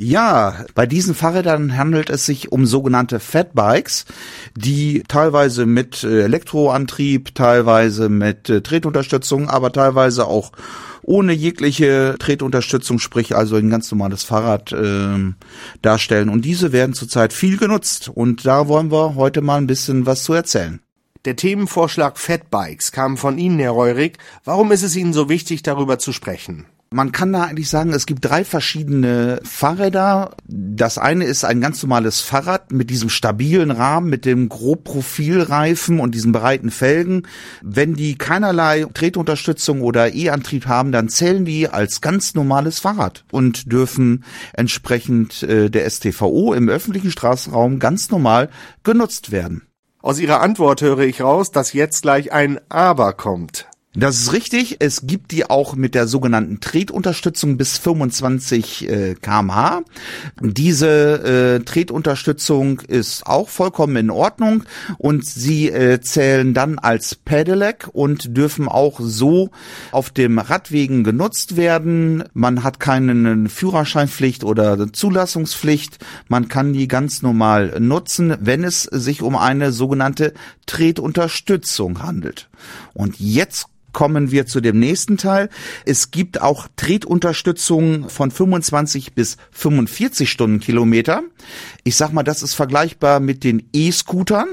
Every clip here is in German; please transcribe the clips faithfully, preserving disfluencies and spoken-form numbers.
Ja, bei diesen Fahrrädern handelt es sich um sogenannte Fatbikes, die teilweise mit Elektroantrieb, teilweise mit Tretunterstützung, aber teilweise auch ohne jegliche Tretunterstützung, sprich also ein ganz normales Fahrrad äh, darstellen. Und diese werden zurzeit viel genutzt. Und da wollen wir heute mal ein bisschen was zu erzählen. Der Themenvorschlag Fatbikes kam von Ihnen, Herr Reurig. Warum ist es Ihnen so wichtig, darüber zu sprechen? Man kann da eigentlich sagen, es gibt drei verschiedene Fahrräder. Das eine ist ein ganz normales Fahrrad mit diesem stabilen Rahmen, mit dem Grobprofilreifen und diesen breiten Felgen. Wenn die keinerlei Tretunterstützung oder E-Antrieb haben, dann zählen die als ganz normales Fahrrad und dürfen entsprechend äh, der S T V O im öffentlichen Straßenraum ganz normal genutzt werden. Aus Ihrer Antwort höre ich raus, dass jetzt gleich ein Aber kommt. Das ist richtig. Es gibt die auch mit der sogenannten Tretunterstützung bis fünfundzwanzig Kilometer pro Stunde. Diese äh, Tretunterstützung ist auch vollkommen in Ordnung und sie äh, zählen dann als Pedelec und dürfen auch so auf dem Radwegen genutzt werden. Man hat keine Führerscheinpflicht oder Zulassungspflicht. Man kann die ganz normal nutzen, wenn es sich um eine sogenannte Tretunterstützung handelt. Und jetzt kommen wir zu dem nächsten Teil. Es gibt auch Tretunterstützung von fünfundzwanzig bis fünfundvierzig Stundenkilometer. Ich sag mal, das ist vergleichbar mit den E-Scootern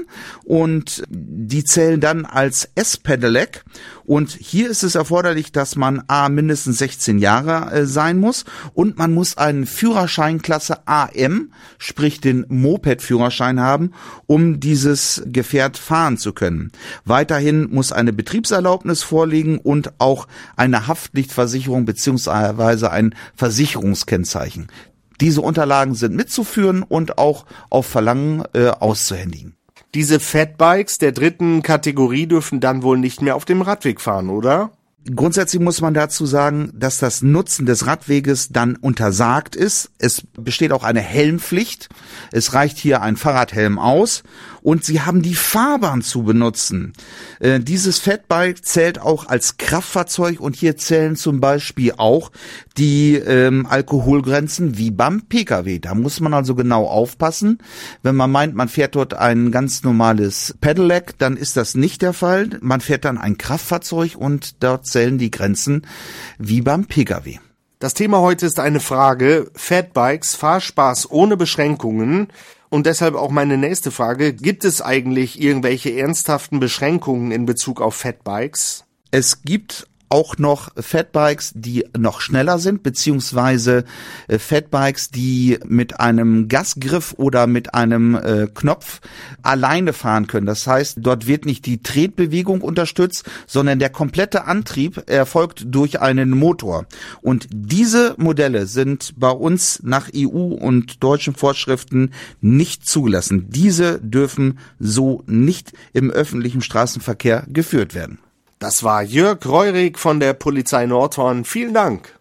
und die zählen dann als S-Pedelec. Und hier ist es erforderlich, dass man A mindestens sechzehn Jahre äh, sein muss und man muss einen Führerschein Klasse A M, sprich den Moped-Führerschein haben, um dieses Gefährt fahren zu können. Weiterhin muss eine Betriebserlaubnis vorliegen und auch eine Haftpflichtversicherung beziehungsweise ein Versicherungskennzeichen. Diese Unterlagen sind mitzuführen und auch auf Verlangen äh, auszuhändigen. Diese Fatbikes der dritten Kategorie dürfen dann wohl nicht mehr auf dem Radweg fahren, oder? Grundsätzlich muss man dazu sagen, dass das Nutzen des Radweges dann untersagt ist. Es besteht auch eine Helmpflicht. Es reicht hier ein Fahrradhelm aus und Sie haben die Fahrbahn zu benutzen. Äh, dieses Fatbike zählt auch als Kraftfahrzeug und hier zählen zum Beispiel auch die ähm, Alkoholgrenzen wie beim Pkw. Da muss man also genau aufpassen. Wenn man meint, man fährt dort ein ganz normales Pedelec, dann ist das nicht der Fall. Man fährt dann ein Kraftfahrzeug und dort zählen die Grenzen wie beim Pkw. Das Thema heute ist eine Frage, Fatbikes, Fahrspaß ohne Beschränkungen. Und deshalb auch meine nächste Frage, gibt es eigentlich irgendwelche ernsthaften Beschränkungen in Bezug auf Fatbikes? Es gibt auch noch Fatbikes, die noch schneller sind, beziehungsweise äh, Fatbikes, die mit einem Gasgriff oder mit einem äh, Knopf alleine fahren können. Das heißt, dort wird nicht die Tretbewegung unterstützt, sondern der komplette Antrieb erfolgt durch einen Motor. Und diese Modelle sind bei uns nach E U und deutschen Vorschriften nicht zugelassen. Diese dürfen so nicht im öffentlichen Straßenverkehr geführt werden. Das war Jörg Reurig von der Polizei Nordhorn. Vielen Dank.